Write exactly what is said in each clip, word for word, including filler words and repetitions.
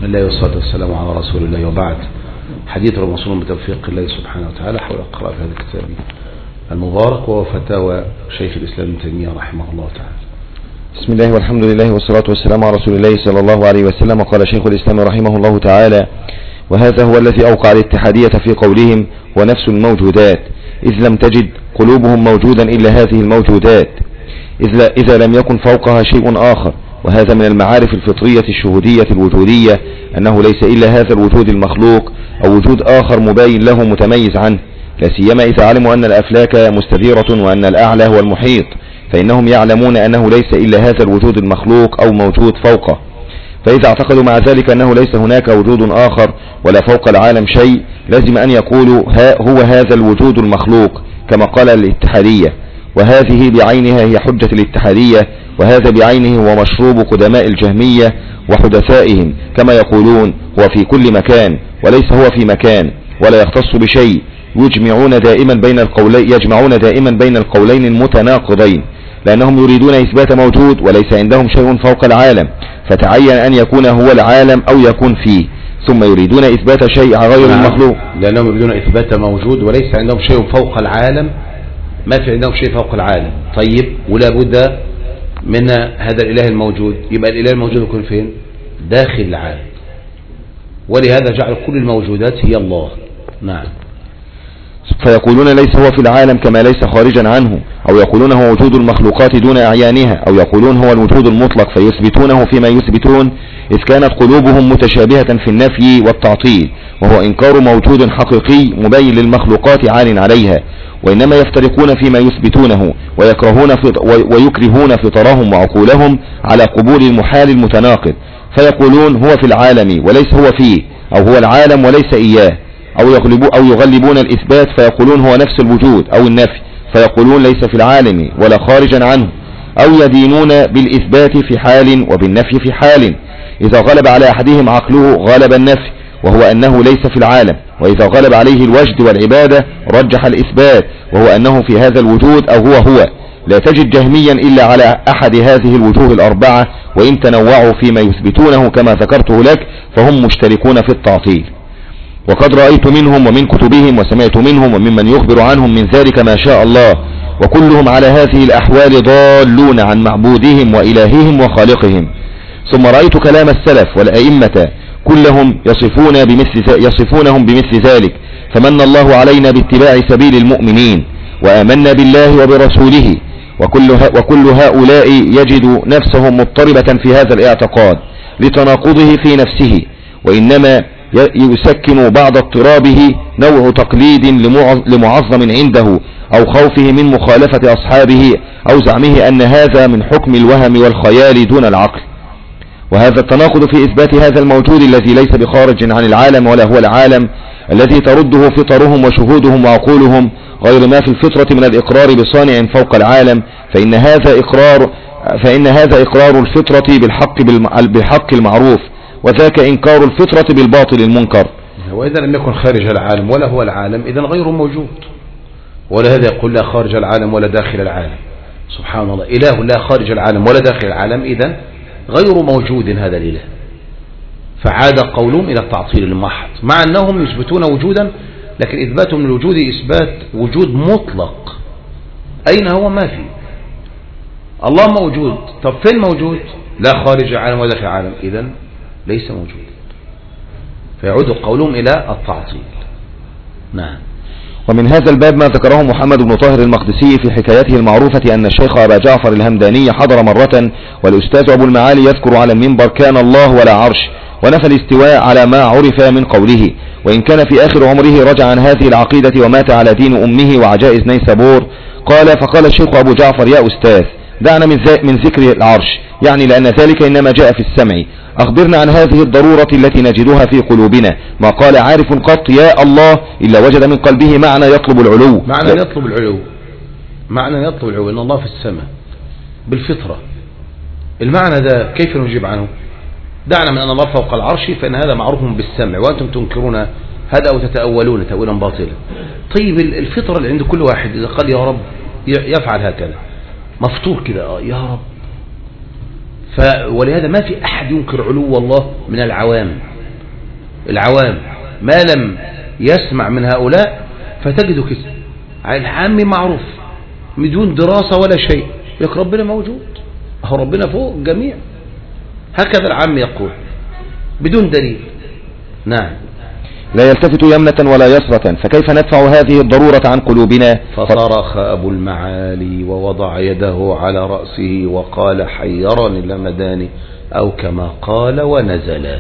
الله والصلاة والسلام على رسول الله، وبعد. حديث موصول بتوفيق الله سبحانه وتعالى حول القراءة في هذا الكتاب المبارك، وهو فتاوى شيخ الإسلام ابن تيمية رحمه الله تعالى. بسم الله والحمد لله والصلاة والسلام على رسول الله صلى الله عليه وسلم. قال شيخ الإسلام رحمه الله تعالى: وهذا هو الذي أوقع الاتحادية في قولهم ونفس الموجودات، إذ لم تجد قلوبهم موجودا إلا هذه الموجودات، إذا لم يكن فوقها شيء آخر. وهذا من المعارف الفطرية الشهودية الوجودية، أنه ليس إلا هذا الوجود المخلوق أو وجود آخر مباين له متميز عنه، لا سيما إذا علموا أن الأفلاك مستديرة وأن الأعلى هو المحيط، فإنهم يعلمون أنه ليس إلا هذا الوجود المخلوق أو موجود فوقه. فإذا اعتقدوا مع ذلك أنه ليس هناك وجود آخر ولا فوق العالم شيء، لازم أن يقولوا هو هذا الوجود المخلوق كما قال الاتحادية، وهذه بعينها هي حجة الاتحادية، وهذا بعينه هو مشروب قدماء الجهمية وحدثائهم، كما يقولون هو في كل مكان وليس هو في مكان ولا يختص بشيء. يجمعون دائما بين القولين يجمعون دائما بين القولين المتناقضين، لأنهم يريدون إثبات موجود وليس عندهم شيء فوق العالم، فتعين أن يكون هو العالم أو يكون فيه، ثم يريدون إثبات شيء غير المخلوق، لأنهم يريدون إثبات موجود وليس عندهم شيء فوق العالم، ما في عندهم شيء فوق العالم. طيب، ولا بد من هذا الإله الموجود، يبقى الإله الموجود يكون فين؟ داخل العالم، ولهذا جعل كل الموجودات هي الله. نعم. فيقولون ليس هو في العالم كما ليس خارجا عنه، أو يقولون هو وجود المخلوقات دون أعيانها، أو يقولون هو الوجود المطلق فيثبتونه فيما يثبتون، إذ كانت قلوبهم متشابهة في النفي والتعطيل، وهو إنكار موجود حقيقي مبين للمخلوقات عال عليها، وإنما يفترقون فيما يثبتونه ويكرهون ويكرهون فطرهم وعقولهم على قبول المحال المتناقض، فيقولون هو في العالم وليس هو فيه، أو هو العالم وليس إياه، أو يغلبون, أو يغلبون الإثبات فيقولون هو نفس الوجود أو النفي، فيقولون ليس في العالم ولا خارجا عنه، أو يدينون بالإثبات في حال وبالنفي في حال. إذا غلب على أحدهم عقله غلب النفي وهو أنه ليس في العالم، وإذا غلب عليه الوجد والعبادة رجح الإثبات وهو أنه في هذا الوجود أو هو هو. لا تجد جهميا إلا على أحد هذه الوجوه الأربعة، وإن تنوعوا فيما يثبتونه كما ذكرته لك فهم مشتركون في التعطيل. وقد رأيت منهم ومن كتبهم وسمعت منهم وممن يخبر عنهم من ذلك ما شاء الله، وكلهم على هذه الأحوال ضالون عن معبودهم وإلههم وخالقهم. ثم رأيت كلام السلف والأئمة كلهم يصفون بمثل يصفونهم بمثل ذلك، فمن الله علينا باتباع سبيل المؤمنين وآمنا بالله وبرسوله، وكل, وكل هؤلاء يجد نفسه مضطربة في هذا الاعتقاد لتناقضه في نفسه، وإنما يسكن بعض اضطرابه نوع تقليد لمعظم عنده، أو خوفه من مخالفة أصحابه، أو زعمه أن هذا من حكم الوهم والخيال دون العقل. وهذا التناقض في إثبات هذا الموجود الذي ليس بخارج عن العالم ولا هو العالم، الذي ترده فطرهم وشهودهم وعقولهم، غير ما في الفطرة من الإقرار بصانع فوق العالم، فإن هذا إقرار فإن هذا إقرار الفطرة بالحق بالحق المعروف، وذاك إنكار الفطرة بالباطل المنكر. وإذا لم يكن خارج العالم ولا هو العالم إذن غير موجود، ولهذا يقول لا خارج العالم ولا داخل العالم. سبحان الله، إله لا خارج العالم ولا داخل العالم إذن غير موجود هذا الإله. فعاد قولهم إلى التعطيل المحض، مع أنهم يثبتون وجودا، لكن إثباتهم للوجود إثبات وجود مطلق. أين هو؟ ما في. الله موجود، طب فين موجود؟ لا خارج العالم ولا داخل العالم، إذن ليس موجود. فيعود قولهم إلى التعطيل. نعم. ومن هذا الباب ما ذكره محمد بن طاهر المقدسي في حكايته المعروفة أن الشيخ أبا جعفر الهمداني حضر مرة والأستاذ أبو المعالي يذكر على المنبر كان الله ولا عرش، ونفى الاستواء على ما عرف من قوله، وإن كان في آخر عمره رجع عن هذه العقيدة ومات على دين أمه وعجائز نيسابور. قال فقال الشيخ أبو جعفر يا أستاذ دعنا من ذكر العرش، يعني لأن ذلك إنما جاء في السمع، أخبرنا عن هذه الضرورة التي نجدها في قلوبنا. ما قال عارف قط يا الله إلا وجد من قلبه معنى يطلب العلو. معنى يطلب العلو معنى يطلب العلو إن الله في السماء بالفطرة. المعنى ده كيف نجيب عنه؟ دعنا من أن الله فوق العرش، فإن هذا معروف بالسمع وأنتم تنكرون هذا أو تتأولون تأويلا باطلا. طيب الفطرة اللي عند كل واحد إذا قال يا رب يفعل هكذا، مفطور كده يا رب. ولهذا ما في أحد ينكر علو الله من العوام، العوام ما لم يسمع من هؤلاء فتجده كده العامي معروف بدون دراسة ولا شيء، يقول ربنا موجود، هو ربنا فوق الجميع، هكذا العام يقول بدون دليل. نعم. لا يلتفت يمنة ولا يسرة، فكيف ندفع هذه الضرورة عن قلوبنا؟ فصرخ أبو المعالي ووضع يده على رأسه وقال حيرني اللمداني، أو كما قال ونزل.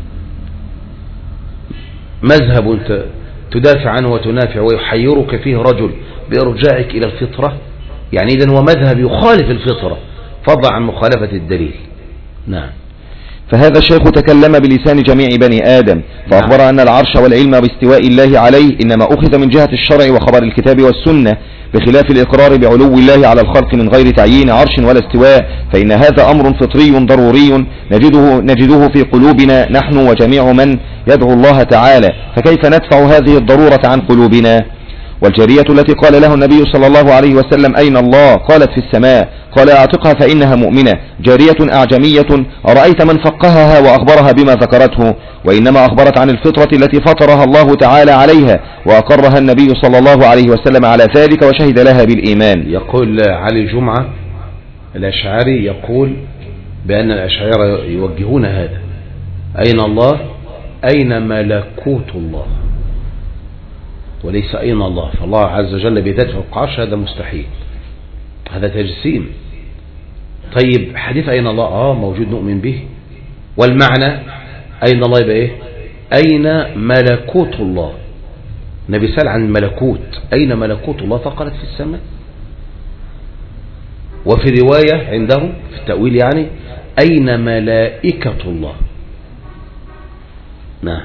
مذهب تدافع عنه وتنافع ويحيرك فيه رجل بإرجاعك إلى الفطرة، يعني إذن هو مذهب يخالف الفطرة فضلا عن مخالفة الدليل. نعم. فهذا الشيخ تكلم بلسان جميع بني آدم، فأخبر أن العرش والعلم باستواء الله عليه إنما أخذ من جهة الشرع وخبر الكتاب والسنة، بخلاف الإقرار بعلو الله على الخلق من غير تعيين عرش ولا استواء، فإن هذا أمر فطري ضروري نجده, نجده في قلوبنا نحن وجميع من يدعو الله تعالى، فكيف ندفع هذه الضرورة عن قلوبنا؟ والجارية التي قال له النبي صلى الله عليه وسلم أين الله؟ قالت في السماء، قال اعتقها فإنها مؤمنة. جارية أعجمية أرأيت من فقهها وأخبرها بما ذكرته؟ وإنما أخبرت عن الفطرة التي فطرها الله تعالى عليها، وأقرها النبي صلى الله عليه وسلم على ذلك وشهد لها بالإيمان. يقول علي جمعة الأشعري يقول بأن الأشاعرة يوجهون هذا، أين الله؟ أين ملكوت الله، وليس أين الله، فالله عز وجل بذاته فوق عرش، هذا مستحيل، هذا تجسيم. طيب حديث أين الله آه موجود نؤمن به، والمعنى أين الله يبقى إيه؟ أين ملكوت الله. النبي سأل عن الملكوت، أين ملكوت الله؟ فقالت في السماء. وفي رواية عندهم في التأويل يعني أين ملائكة الله. نعم.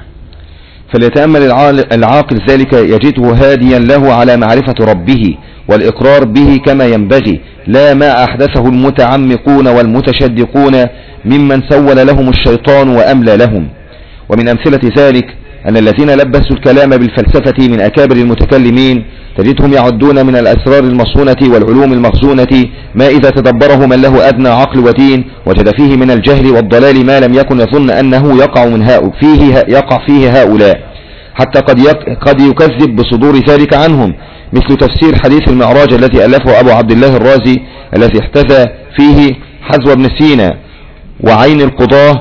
فليتأمل العاقل ذلك يجده هاديا له على معرفة ربه والإقرار به كما ينبغي، لا ما أحدثه المتعمقون والمتشدقون ممن سول لهم الشيطان وأملى لهم. ومن أمثلة ذلك أن الذين لبسوا الكلام بالفلسفة من أكابر المتكلمين تجدهم يعدون من الأسرار المصونة والعلوم المخزونة ما إذا تدبره من له أدنى عقل ودين وجد فيه من الجهل والضلال ما لم يكن يظن أنه يقع من هؤلاء فيه يقع فيه هؤلاء، حتى قد قد يكذب بصدور ذلك عنهم، مثل تفسير حديث المعراج الذي ألفه أبو عبد الله الرازي الذي احتذى فيه حذو بن سينا وعين القضاة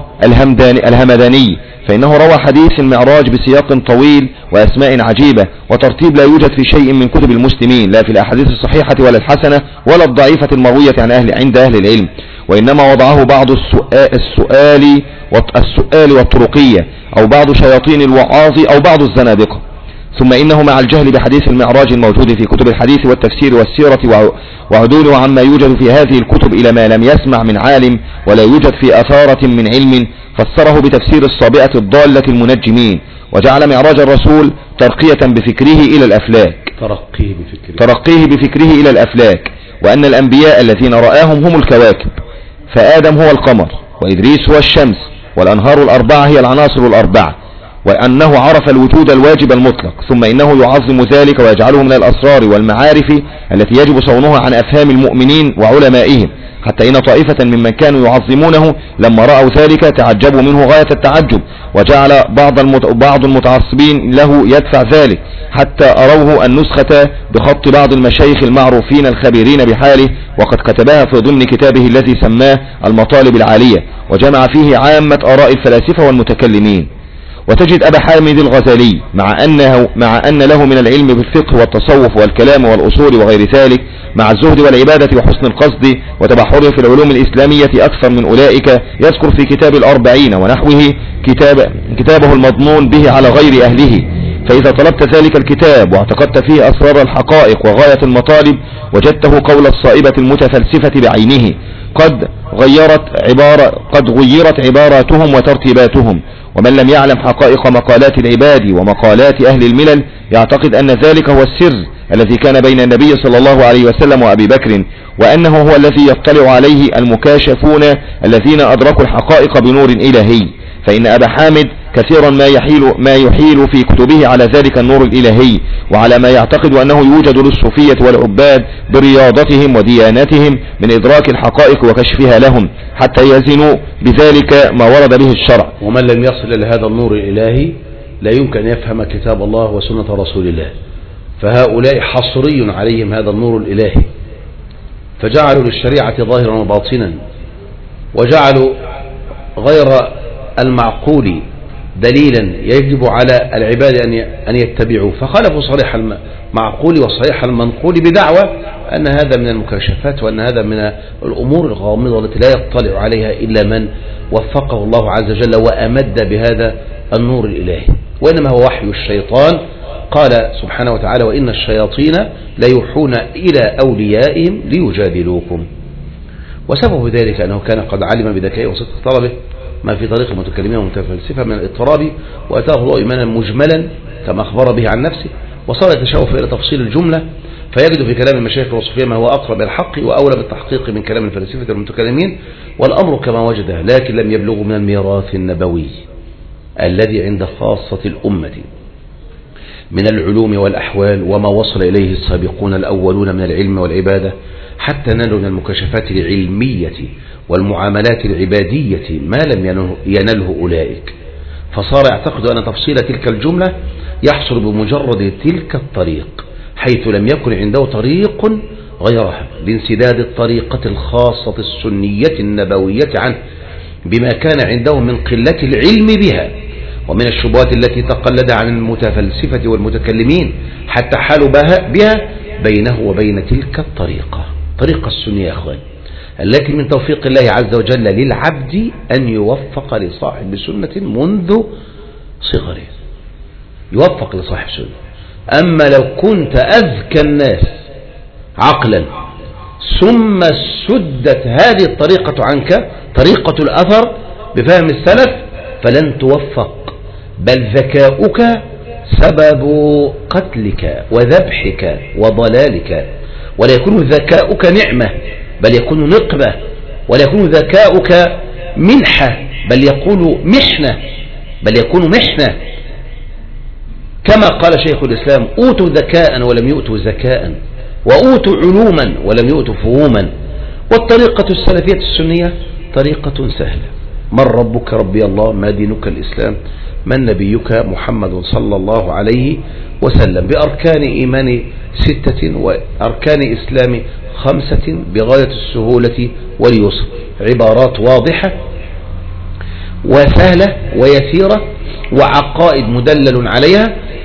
الهمداني، فإنه روى حديث المعراج بسياق طويل وأسماء عجيبة وترتيب لا يوجد في شيء من كتب المسلمين، لا في الأحاديث الصحيحة ولا الحسنة ولا الضعيفة المروية عن أهل عند أهل العلم، وإنما وضعه بعض السؤال, السؤال, السؤال والطرقية أو بعض شياطين الوعاظ أو بعض الزنادقة. ثم إنه مع الجهل بحديث المعراج الموجود في كتب الحديث والتفسير والسيرة وعدوله عما يوجد في هذه الكتب إلى ما لم يسمع من عالم ولا يوجد في أثارة من علم، فسره بتفسير الصابئة الضالة المنجمين، وجعل معراج الرسول ترقية بفكره إلى الأفلاك ترقيه بفكره, ترقيه بفكره إلى الأفلاك، وأن الأنبياء الذين رآهم هم الكواكب، فآدم هو القمر وإدريس هو الشمس والأنهار الأربعة هي العناصر الأربعة، وأنه عرف الوجود الواجب المطلق، ثم إنه يعظم ذلك ويجعله من الأسرار والمعارف التي يجب صونها عن أفهام المؤمنين وعلمائهم، حتى إن طائفة ممن كانوا يعظمونه لما رأوا ذلك تعجبوا منه غاية التعجب، وجعل بعض بعض المتعصبين له يدفع ذلك حتى أروه النسخة بخط بعض المشايخ المعروفين الخبيرين بحاله، وقد كتبها في ضمن كتابه الذي سماه المطالب العالية، وجمع فيه عامة آراء الفلاسفة والمتكلمين. وتجد أبا حامد الغزالي مع أنه مع أن له من العلم بالفقه والتصوف والكلام والأصول وغير ذلك، مع الزهد والعبادة وحسن القصد وتبحره في العلوم الإسلامية أكثر من أولئك، يذكر في كتاب الأربعين ونحوه كتاب كتابه المضمون به على غير أهله. فإذا طلبت ذلك الكتاب واعتقدت فيه أسرار الحقائق وغاية المطالب، وجدته قول الصائبة المتفلسفة بعينه، قد غيرت عبارة قد غيرت عباراتهم وترتيباتهم. ومن لم يعلم حقائق مقالات العباد ومقالات أهل الملل يعتقد أن ذلك هو السر الذي كان بين النبي صلى الله عليه وسلم وأبي بكر، وأنه هو الذي يطلع عليه المكاشفون الذين أدركوا الحقائق بنور إلهي. فإن أبا حامد كثيرا ما يحيل, ما يحيل في كتبه على ذلك النور الإلهي، وعلى ما يعتقد أنه يوجد للصوفية والعباد برياضتهم وديانتهم من إدراك الحقائق وكشفها لهم، حتى يزنوا بذلك ما ورد به الشرع. ومن لم يصل إلى هذا النور الإلهي لا يمكن أن يفهم كتاب الله وسنة رسول الله، فهؤلاء حصري عليهم هذا النور الإلهي، فجعلوا للشريعة ظاهرا وباطنا، وجعلوا غير المعقول دليلا يجب على العباد أن يتبعوه، فخالفوا صريح المعقول وصريح المنقول بدعوى أن هذا من المكاشفات، وأن هذا من الأمور الغامضة التي لا يطلع عليها إلا من وفقه الله عز وجل وأمد بهذا النور الإلهي، وإنما هو وحي الشيطان. قال سبحانه وتعالى: وإن الشياطين ليوحون إلى أوليائهم ليجادلوكم. وسبب ذلك أنه كان قد علم بذكائه وصدق طلبه ما في طريق المتكلمين والمتفلسفة من الاضطراب، وأتاه الله إيمانا مجملا كما أخبر به عن نفسه، وصار يتشوف إلى تفصيل الجملة، فيجد في كلام المشايخ الوصفية ما هو أقرب الحق وأولى بالتحقيق من كلام الفلاسفة والمتكلمين، والأمر كما وجده، لكن لم يبلغ من الميراث النبوي الذي عند خاصة الأمة من العلوم والأحوال وما وصل إليه السابقون الأولون من العلم والعبادة، حتى نالوا من المكاشفات العلمية والمعاملات العبادية ما لم ينله أولئك، فصار يعتقد أن تفصيل تلك الجملة يحصل بمجرد تلك الطريق، حيث لم يكن عنده طريق غيرها، لانسداد الطريقة الخاصة السنية النبوية عنه بما كان عنده من قلة العلم بها ومن الشبهات التي تقلد عن المتفلسفة والمتكلمين، حتى حالوا بها بينه وبين تلك الطريقة، طريقة السنية يا أخوان، التي من توفيق الله عز وجل للعبد أن يوفق لصاحب سنة منذ صغره، يوفق لصاحب سنة. أما لو كنت أذكى الناس عقلا ثم سدت هذه الطريقة عنك، طريقة الأثر بفهم السلف، فلن توفق، بل ذكاؤك سبب قتلك وذبحك وضلالك، ولا يكون ذكاؤك نعمة بل يكون نقمة، ولا يكون ذكاؤك منحة بل يكون محنة بل يكون محنة كما قال شيخ الإسلام: أوتوا ذكاء ولم يؤتوا زكاء، وأوتوا علوما ولم يؤتوا فهوما. والطريقة السلفية السنية طريقة سهلة: من ربك؟ ربي الله. ما دينك؟ الإسلام. من نبيك؟ محمد صلى الله عليه وسلم، بأركان إيمان ستة وأركان إسلام خمسة بغاية السهولة واليسر، عبارات واضحة وسهلة ويسيرة، وعقائد مدلل عليها،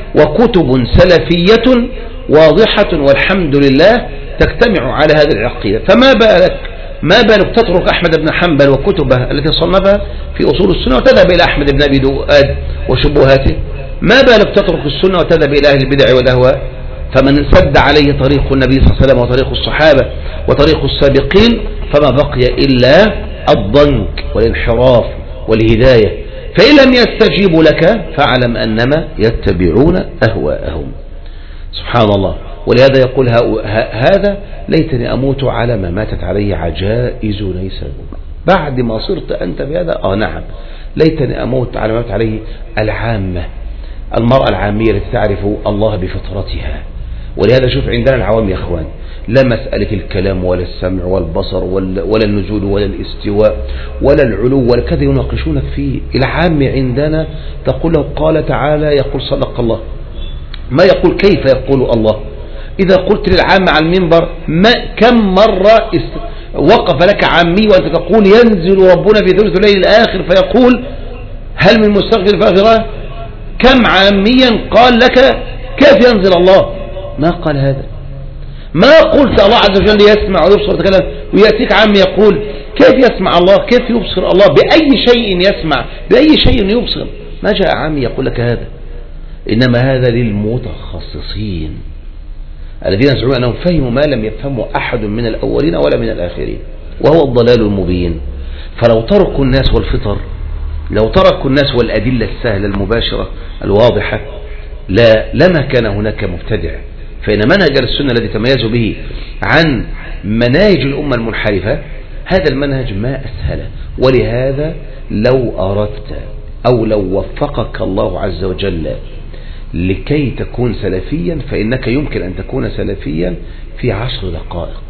وكتب سلفية واضحة والحمد لله تجتمع على هذه العقيدة. فما بالك ما بالك تترك أحمد بن حنبل وكتبه التي صنفها في أصول السنة وتذهب إلى أحمد بن أبي دؤاد وشبهاته؟ ما بالك تترك السنة وتذهب إلى أهل البدع والأهواء؟ فمن سد عليه طريق النبي صلى الله عليه وسلم وطريق الصحابة وطريق السابقين فما بقي إلا الضنك والانحراف والهداية. فإن لم يستجيبوا لك فاعلم أنما يتبعون أهواءهم. سبحان الله. ولهذا يقول هذا: ليتني أموت على ما ماتت عليه عجائز ليس بعد ما صرت أنت بهذا. آه نعم، ليتني أموت على ما ماتت عليه العامة، المرأة العامية التي تعرف الله بفطرتها. ولهذا شوف عندنا العوام يا أخوان، لا مسألة الكلام ولا السمع والبصر ولا النزول ولا الاستواء ولا العلو ولا كذا يناقشونك فيه. العام عندنا تقول له قال تعالى، يقول صدق الله، ما يقول كيف يقول الله. إذا قلت للعام على المنبر ما كم مرة وقف لك عامي وأنت تقول ينزل ربنا في ثلث الليل الآخر فيقول هل من مستغفر فاغفره؟ كم عاميا قال لك كيف ينزل الله؟ ما قال هذا. ما قلت الله عز وجل يسمع ويبصر ويتكلم، ويأتيك عام يقول كيف يسمع الله؟ كيف يبصر الله؟ بأي شيء يسمع؟ بأي شيء يبصر؟ ما جاء عام يقول لك هذا، إنما هذا للمتخصصين الذين يزعمون أنهم فهموا ما لم يفهموا أحد من الأولين ولا من الآخرين، وهو الضلال المبين. فلو تركوا الناس والفطر، لو تركوا الناس والأدلة السهلة المباشرة الواضحة، لا لما كان هناك مبتدع. فإن منهج السنة الذي تميزوا به عن مناهج الأمة المنحرفة هذا المنهج ما أسهله. ولهذا لو أردت أو لو وفقك الله عز وجل لكي تكون سلفيا فإنك يمكن أن تكون سلفيا في عشر دقائق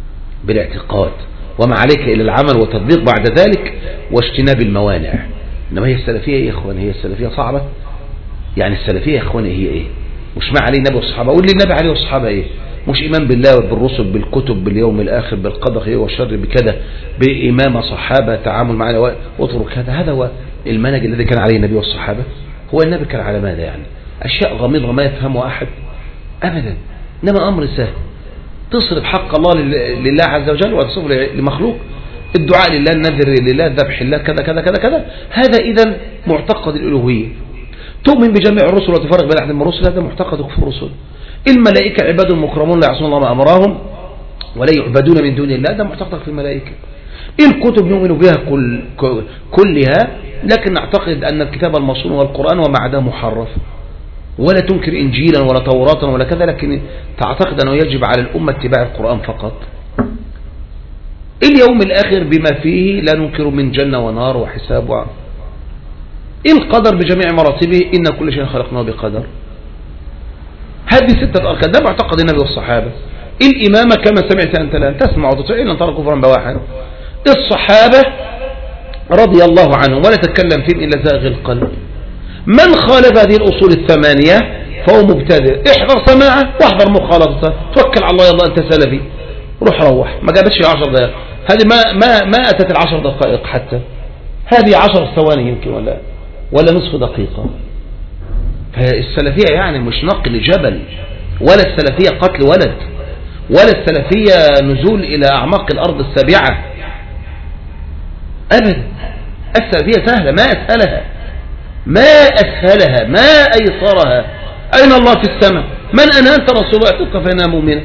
بالاعتقاد، وما عليك إلى العمل والتطبيق بعد ذلك واجتناب الموانع. إنما هي السلفية إيه يا إخوان؟ هي السلفية صعبة؟ يعني السلفية يا إخوان هي إيه؟ مش ما عليه النبي والصحابة. أقول لي النبي عليه والصحابة إيه؟ مش إيمان بالله بالرسل بالكتب باليوم الآخر بالقدر خير والشر بكذا، بإمامة صحابة تعامل معنا واترك هذا. هذا هو المنهج الذي كان عليه النبي والصحابة. هو النبي كان على ماذا يعني؟ أشياء غامضة ما يفهمها أحد أبدا، إنما أمر سهل. تصرف حق الله لله عز وجل وتصرف لمخلوق، الدعاء لله، النذر لله، ذبح لله، كذا كذا كذا كذا. هذا إذن معتقد الألوهية. تؤمن بجميع الرسل وتفرق بين أحد من الرسل، هذا معتقد كفر الرسل. الملائكة عباد مكرمون لا يعصون الله ما أمرهم ولا يعبدون من دون الله، ده معتقد في الملائكة. الكتب نؤمن بها كل كلها، لكن نعتقد أن الكتاب المصون والقرآن وما عداه محرف. ولا تنكر إنجيلا ولا توراة ولا كذا، لكن تعتقد أنه يجب على الأمة اتباع القرآن فقط. اليوم الآخر بما فيه لا ننكر من جنة ونار وحساب و... القدر بجميع مراتبه، إن كل شيء خلقناه بقدر. هذه ستة أركان، ده معتقد النبي والصحابة. الإمامة كما سمعت أنت لا تسمع وتطيع إلا أن ترى كفرا بواحا. الصحابة رضي الله عنهم ولا تتكلم فيهم إلا زاغ القلب. من خالف هذه الأصول الثمانية فهو مبتدئ. احذر سماعه واحذر مخالفته، توكل على الله، يلا أنت سلفي، روح روح. ما جابتش عشر دقائق هذه، ما ما ما أتت العشر دقائق حتى، هذه عشر ثواني يمكن ولا ولا نصف دقيقة. فالسلفية يعني مش نقل جبل، ولا السلفية قتل ولد، ولا السلفية نزول إلى أعماق الأرض السابعة أبدا. السلفية سهلة، ما أسهلها، ما أسهلها، ما أيسرها. أين الله في السماء؟ من أنا؟ أنت رسول الله، اعتق فإنها مؤمنة،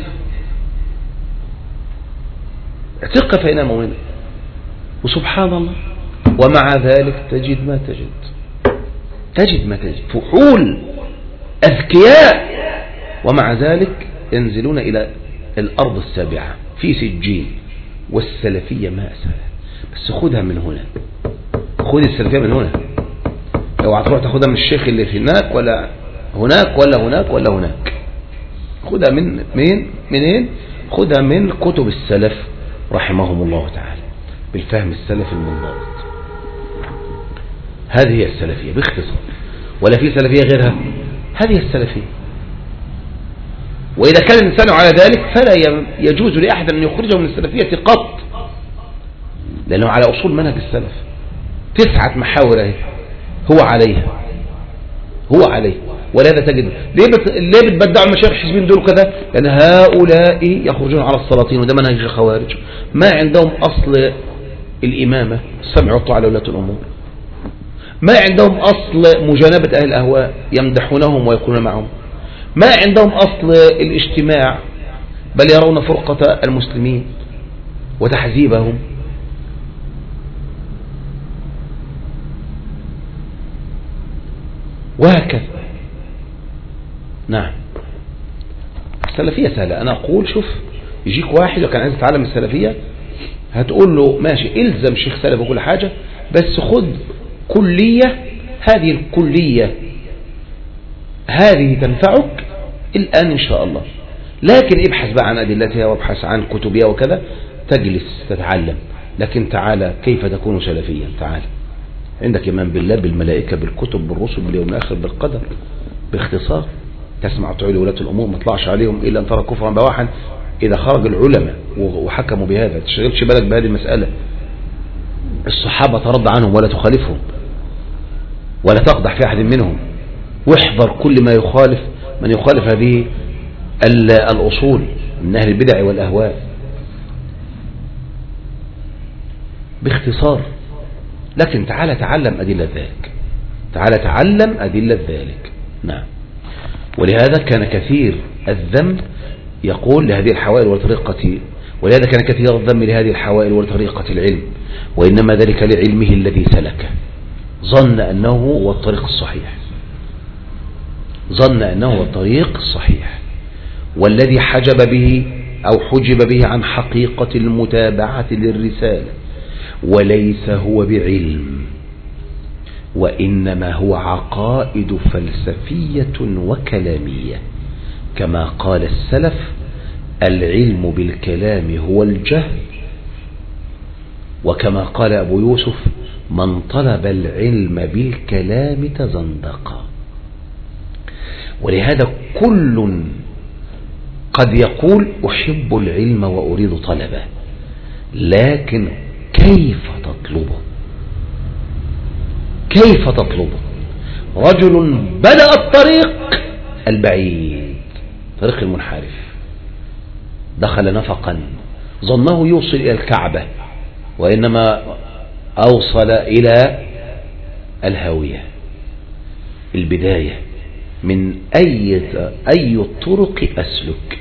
اعتق فإنها مؤمنة. وسبحان الله، ومع ذلك تجد ما تجد، تجد ما تجد فحول أذكياء، ومع ذلك ينزلون إلى الأرض السابعة في سجين. والسلفية ما أسهلها، بس خذها من هنا، خذ السلفية من هنا. لو هتروح تاخدها من الشيخ اللي في هناك ولا هناك ولا هناك ولا هناك، خذها من مين منين؟ خذها من كتب السلف رحمهم الله تعالى بالفهم السلفي المنضبط. هذه هي السلفية باختصار، ولا في سلفية غيرها. هذه السلفية. وإذا كان الإنسان على ذلك فلا يجوز لأحد أن يخرجه من السلفية قط، لأنه على أصول منهج السلف. تسعة محاور هو عليها، هو عليه. ولهذا تجد ليه بت... ليه بتبدعوا المشايخ الحزبين دول كذا؟ لأن هؤلاء يخرجون على السلاطين، وده منهج الخوارج. ما عندهم أصل الإمامة، السمع والطاعة لولاة الأمور. ما عندهم أصل مجانبة أهل الأهواء، يمدحونهم ويكونون معهم. ما عندهم أصل الاجتماع، بل يرون فرقة المسلمين وتحزيبهم. وهكذا. نعم، السلفية سهلة. أنا أقول شوف، يجيك واحد لو كان عايز يتعلم السلفية هتقول له ماشي، الزم شيخ سلف وكل حاجة، بس خد كلية. هذه الكلية هذه تنفعك الآن إن شاء الله، لكن ابحث بقى عن أدلتها وابحث عن كتبها وكذا، تجلس تتعلم. لكن تعالى كيف تكون سلفيا؟ تعالى عندك إيمان بالله، بالملائكة، بالكتب، بالرسل، باليوم الآخر، بالقدر. باختصار تسمع تعالى ولاة الأمور، ما طلعش عليهم إلا أن ترى كفرا بواحا. إذا خرج العلماء وحكموا بهذا تشغلش بالك بهذه المسألة. الصحابة ترضى عنهم ولا تخالفهم ولا تقدح في أحد منهم، واحذر كل ما يخالف من يخالف هذه الأصول من أهل البدع والأهواء. باختصار. لكن تعالى تعلم أدلة ذلك، تعالى تعلم أدلة ذلك. نعم. ولهذا كان كثير الذم يقول لهذه الحوائل وطريقة، ولهذا كان كثير الذم لهذه الحوائل وطريقة العلم، وإنما ذلك لعلمه الذي سلكه، ظن أنه هو الطريق الصحيح، ظن أنه هو الطريق الصحيح، والذي حجب به أو حجب به عن حقيقة المتابعة للرسالة، وليس هو بعلم، وإنما هو عقائد فلسفية وكلامية. كما قال السلف: العلم بالكلام هو الجهل. وكما قال أبو يوسف: من طلب العلم بالكلام تزندق. ولهذا كل قد يقول أحب العلم وأريد طلبه، لكن كيف تطلبه؟ كيف تطلبه؟ رجل بدأ الطريق البعيد، طريق المنحرف، دخل نفقا ظنه يوصل إلى الكعبة، وإنما أوصل إلى الهاوية. البداية من أي أي الطرق أسلك.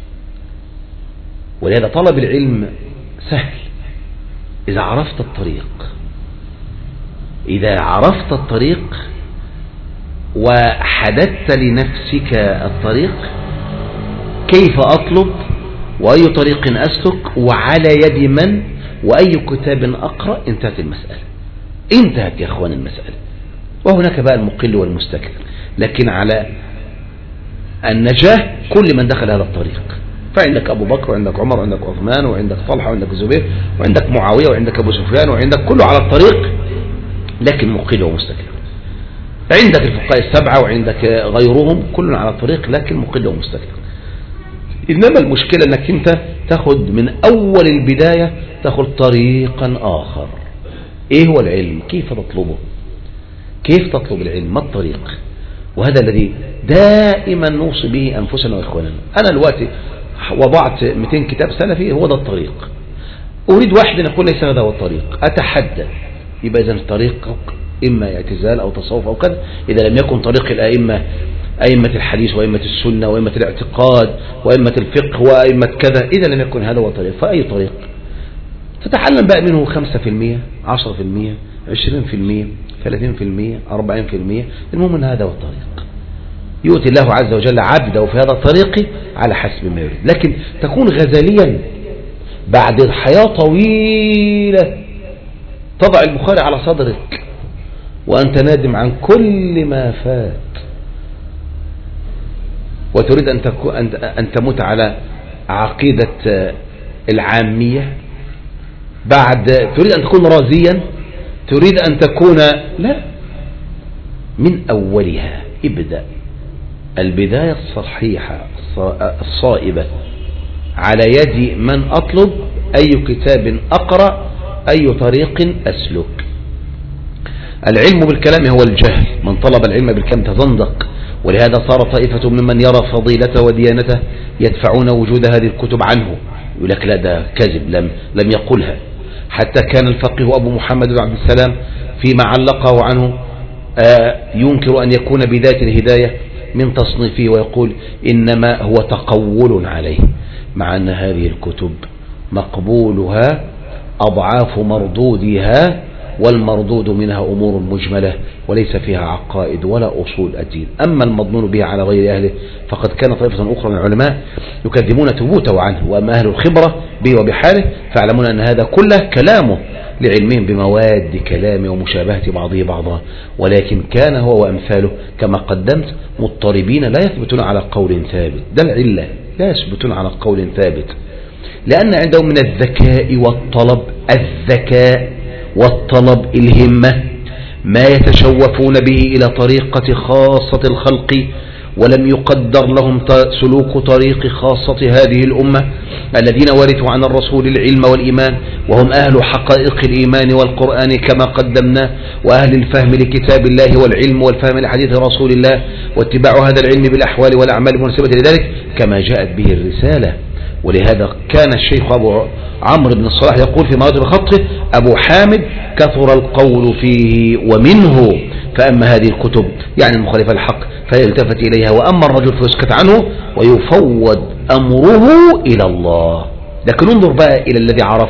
ولهذا طلب العلم سهل إذا عرفت الطريق. إذا عرفت الطريق وحددت لنفسك الطريق، كيف أطلب وأي طريق أسلك وعلى يد من وأي كتاب أقرأ، انتهت المسألة. انتهت يا أخوان المسألة. وهناك بقى المقل والمستكثر، لكن على النجاة كل من دخل هذا الطريق. فعندك أبو بكر وعندك عمر وعندك عثمان وعندك طلحة وعندك الزبير وعندك معاوية وعندك أبو سفيان وعندك كله على الطريق، لكن مقل ومستكثر. عندك الفقهاء السبعة وعندك غيرهم كل على الطريق، لكن مقل ومستكثر. إنما المشكلة أنك أنت تأخذ من أول البداية تأخذ طريقا آخر. إيه هو العلم؟ كيف تطلبه؟ كيف تطلب العلم؟ ما الطريق؟ وهذا الذي دائما نوصي به أنفسنا وإخواننا. أنا دلوقتي وضعت مئتين كتاب سلفي، هو ده الطريق. أريد واحد أن يقول ليس هذا هو الطريق، أتحدى. يبقى إذن طريقك إما اعتزال أو تصوف أو كذا، إذا لم يكن طريق الأئمة، أئمة الحديث وأئمة السنة وأئمة الاعتقاد وأئمة الفقه وأئمة كذا، إذا لم يكن هذا هو الطريق، فأي طريق؟ تتعلم بقى منه خمسة في المية، عشرة في المية، عشرين في المية، ثلاثين في المية، أربعين في المية، المهم أن هذا هو الطريق. يؤتي الله عز وجل عبده في هذا الطريق على حسب ما يريد. لكن تكون غزاليا بعد حياة طويلة تضع البخاري على صدرك وأنت نادم عن كل ما فات، وتريد أن, تكون أن تموت على عقيدة العامية، بعد تريد أن تكون رازيا، تريد أن تكون، لا، من أولها ابدأ البداية الصحيحة الصائبة على يد من أطلب، أي كتاب أقرأ، أي طريق أسلك. العلم بالكلام هو الجهل، من طلب العلم بالكلام تزندق. ولهذا صار طائفة ممن يرى فضيلته وديانته يدفعون وجود هذه الكتب عنه، يقول لك لا ده كذب، لم, لم يقلها. حتى كان الفقيه أبو محمد بن عبد السلام فيما علقه عنه ينكر أن يكون بداية الهداية من تصنيفه، ويقول إنما هو تقول عليه، مع أن هذه الكتب مقبولها أضعاف مردودها، والمردود منها أمور مجملة وليس فيها عقائد ولا أصول الدين. أما المضمون به على غير أهله فقد كان طائفة أخرى من العلماء يكذبون ثبوته عنه، وأما أهل الخبرة به وبحاله فاعلمون أن هذا كله كلامه لعلمهم بمواد كلامه ومشابهة بعضه بعضا، ولكن كان هو وأمثاله كما قدمت مضطربين لا يثبتون على قول ثابت. ده العلة، لا يثبتون على قول ثابت، لأن عندهم من الذكاء والطلب الذكاء والطلب الهمة ما يتشوفون به إلى طريقة خاصة الخلق، ولم يقدر لهم سلوك طريق خاصة هذه الأمة الذين ورثوا عن الرسول العلم والإيمان، وهم أهل حقائق الإيمان والقرآن كما قدمنا، وأهل الفهم لكتاب الله والعلم والفهم لحديث رسول الله، واتباع هذا العلم بالأحوال والأعمال المناسبة لذلك كما جاءت به الرسالة. ولهذا كان الشيخ أبو عمرو بن الصلاح يقول في مراتب خطه: أبو حامد كثر القول فيه ومنه، فأما هذه الكتب يعني المخالفة الحق فيلتفت إليها، وأما الرجل فيسكت عنه ويفوض أمره إلى الله. لكن انظر بقى إلى الذي عرف.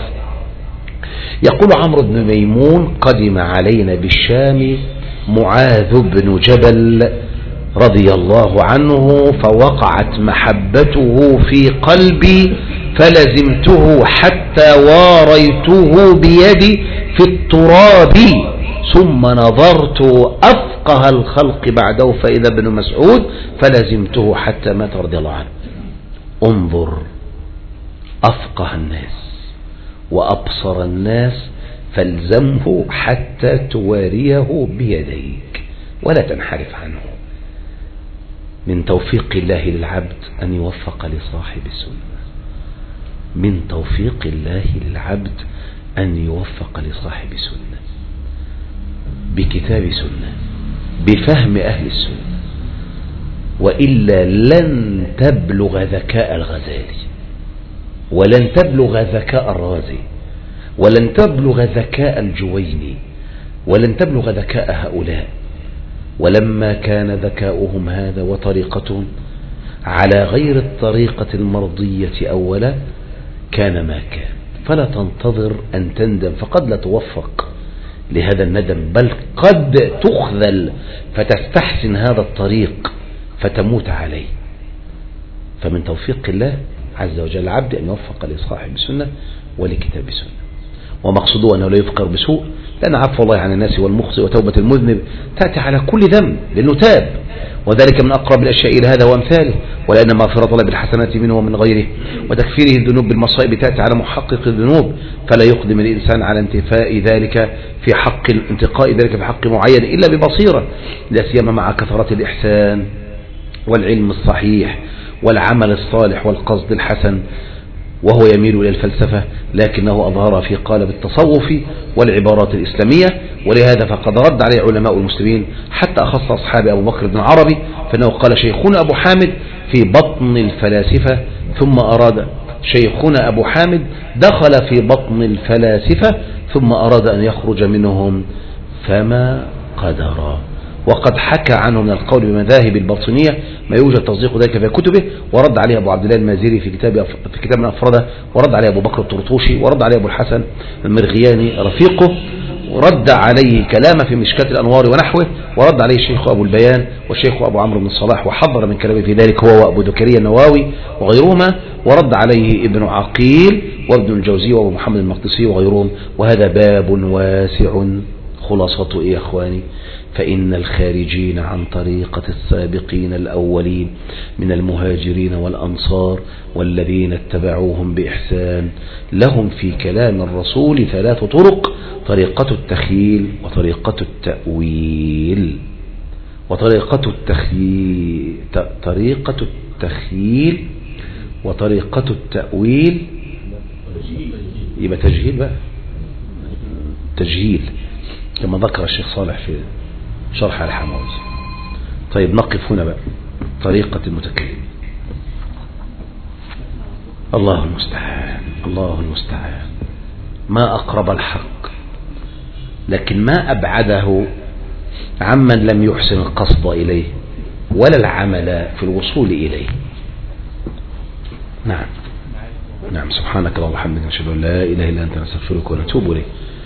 يقول عمرو بن ميمون: قدم علينا بالشام معاذ بن جبل رضي الله عنه، فوقعت محبته في قلبي فلزمته حتى واريته بيدي في التراب، ثم نظرت أفقه الخلق بعده فإذا ابن مسعود فلزمته حتى مات رضي الله عنه. انظر، أفقه الناس وأبصر الناس فالزمه حتى تواريه بيديك ولا تنحرف عنه. من توفيق الله للعبد أن يوفق لصاحب السنة، من توفيق الله للعبد أن يوفق لصاحب سنة، بكتاب سنة، بفهم أهل السنة، وإلا لن تبلغ ذكاء الغزالي، ولن تبلغ ذكاء الرازي، ولن تبلغ ذكاء الجويني، ولن تبلغ ذكاء هؤلاء. ولما كان ذكاؤهم هذا وطريقتهم على غير الطريقة المرضية أولا كان ما كان. فلا تنتظر أن تندم، فقد لا توفق لهذا الندم، بل قد تخذل فتستحسن هذا الطريق فتموت عليه. فمن توفيق الله عز وجل العبد أن يوفق لصاحب السنة ولكتاب السنة. ومقصوده أنه لا يفكر بسوء، لأن عفو الله عن الناس والمخطئ وتوبة المذنب تأتي على كل ذنب لأنه تاب، وذلك من أقرب الأشياء إلى هذا وأمثاله. ولأن مغفرة الله بالحسنات منه ومن غيره وتكفيره الذنوب بالمصائب تأتي على محقق الذنوب، فلا يقدم الإنسان على انتفاء ذلك في حق انتقاء ذلك في حق معين إلا ببصيرة، لا سيما مع كثرة الإحسان والعلم الصحيح والعمل الصالح والقصد الحسن. وهو يميل إلى الفلسفة لكنه أظهر في قالب التصوف والعبارات الإسلامية. ولهذا فقد رد عليه علماء المسلمين حتى أخص أصحاب أبو بكر بن عربي، فإنه قال شيخنا أبو حامد في بطن الفلاسفة، ثم أراد شيخنا أبو حامد دخل في بطن الفلاسفة ثم أراد أن يخرج منهم فما قدر. وقد حكى عنه من القول بمذاهب الباطنية ما يوجد تصديق ذلك في كتبه، ورد عليه أبو عبد الله المازري في كتاب في كتاب من أفرده، ورد عليه أبو بكر الطرطوشي، ورد عليه أبو الحسن المرغياني رفيقه، ورد عليه كلامه في مشكاة الأنوار ونحوه، ورد عليه الشيخ أبو البيان والشيخ أبو عمرو بن الصلاح، وحضر من كلامه في ذلك هو وأبو ذكريا النواوي وغيرهما، ورد عليه ابن عقيل وابن الجوزي وابو محمد المقدسي وغيرهم. وهذا باب واسع. خلاصته إيه يا أخواني؟ فإن الخارجين عن طريقة السابقين الأولين من المهاجرين والأنصار والذين اتبعوهم بإحسان لهم في كلام الرسول ثلاث طرق: طريقة التخيل وطريقة التأويل وطريقة التخيل طريقة التخيل وطريقة التأويل. يبقى تجهيل بقى، تجهيل كما ذكر الشيخ صالح في شرح الحموي. طيب نقف هنا بقى. طريقة المتكلم. الله المستعان، الله المستعان. ما أقرب الحق، لكن ما أبعده عمن لم يحسن القصد إليه ولا العمل في الوصول إليه. نعم نعم. سبحانك اللهم وبحمدك نشهد أن لا إله إلا أنت نستغفرك ونتوب إليك.